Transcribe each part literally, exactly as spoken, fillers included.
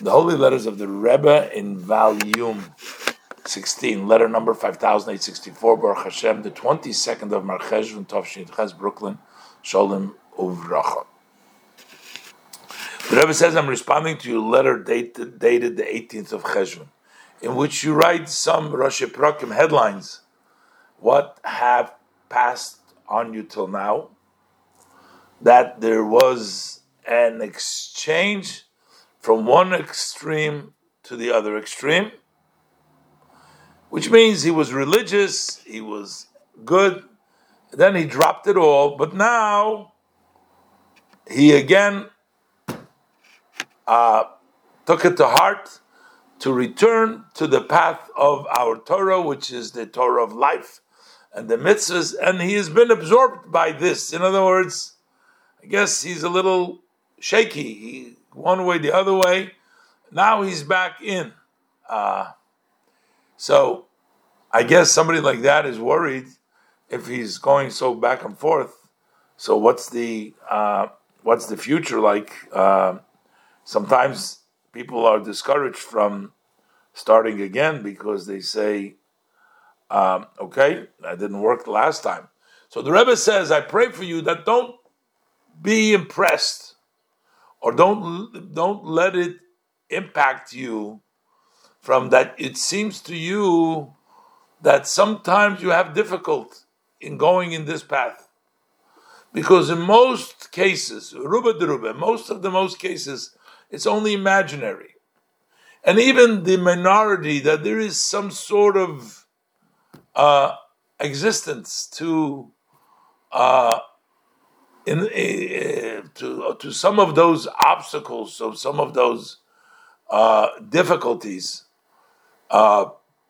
The Holy Letters of the Rebbe in volume sixteen, letter number five thousand eight hundred sixty-four, Baruch Hashem, the twenty-second of Mar Cheshvan, Tov Ches, Brooklyn, Sholem Uvracha. The Rebbe says, I'm responding to your letter dated, dated the eighteenth of Cheshvan, in which you write some Rosh Prakim headlines. What have passed on you till now? That there was an exchange from one extreme to the other extreme, which means he was religious, he was good, then he dropped it all, but now he again uh, took it to heart to return to the path of our Torah, which is the Torah of life and the mitzvahs, and he has been absorbed by this. In other words, I guess he's a little shaky. He one way, the other way. Now he's back in. Uh, so I guess somebody like that is worried if he's going so back and forth. So what's the uh, what's the future like? Uh, sometimes people are discouraged from starting again because they say, um, okay, that didn't work the last time. So the Rebbe says, I pray for you that don't be impressed or don't don't let it impact you from that. It seems to you that sometimes you have difficulty in going in this path. Because in most cases, ruba deruba, most of the most cases, it's only imaginary. And even the minority that there is some sort of uh, existence to uh, in uh, to to some of those obstacles, so some of those uh, difficulties. Uh,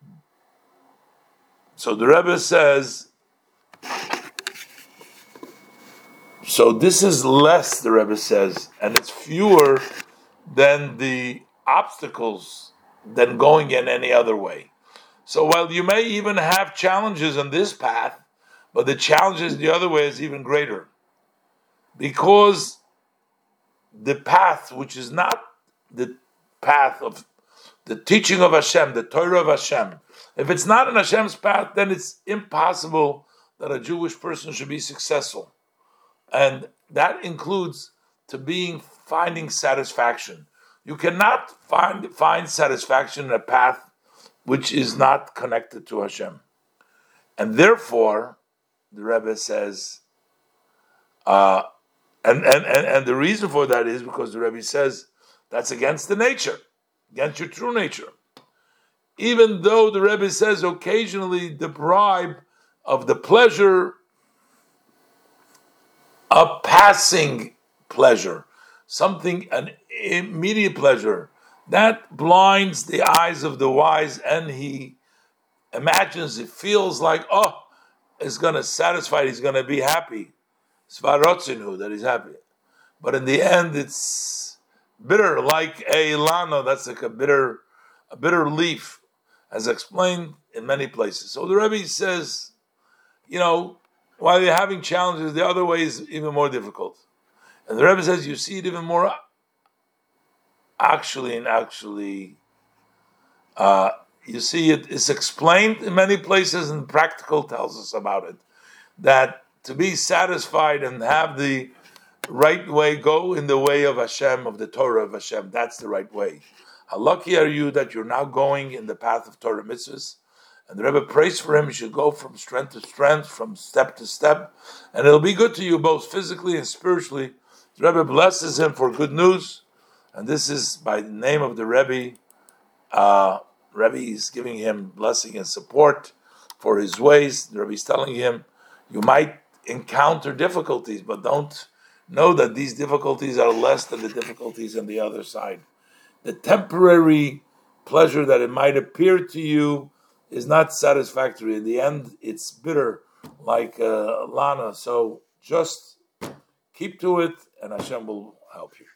so the Rebbe says, so this is less, the Rebbe says, and it's fewer than the obstacles than going in any other way. So while you may even have challenges on this path, but the challenges the other way is even greater. Because the path, which is not the path of the teaching of Hashem, the Torah of Hashem, if it's not in Hashem's path, then it's impossible that a Jewish person should be successful. And that includes to being finding satisfaction. You cannot find find satisfaction in a path which is not connected to Hashem. And therefore, the Rebbe says, uh, and, and, and, and the reason for that is because the Rebbe says that's against the nature, against your true nature. Even though the Rebbe says occasionally deprive of the pleasure, a passing pleasure, something, an immediate pleasure, that blinds the eyes of the wise, and he imagines, it feels like, oh, it's going to satisfy, he's going to be happy. Svarotzinu, that he's happy. But in the end, it's bitter, like a lano, that's like a bitter, a bitter leaf, as explained in many places. So the Rebbe says, you know, while you're having challenges, the other way is even more difficult. And the Rebbe says you see it even more actually and actually, uh, you see it is explained in many places, and practical tells us about it, that to be satisfied and have the right way, go in the way of Hashem, of the Torah of Hashem, that's the right way. How lucky are you that you're now going in the path of Torah mitzvahs? And the Rebbe prays for him. You should go from strength to strength, from step to step, and it'll be good to you both physically and spiritually. The Rebbe blesses him for good news, and this is by the name of the Rebbe. Uh, Rebbe is giving him blessing and support for his ways. The Rebbe is telling him, you might encounter difficulties, but don't know that these difficulties are less than the difficulties on the other side. The temporary pleasure that it might appear to you is not satisfactory. In the end, it's bitter, like uh, Lana. So just keep to it, and Hashem will help you.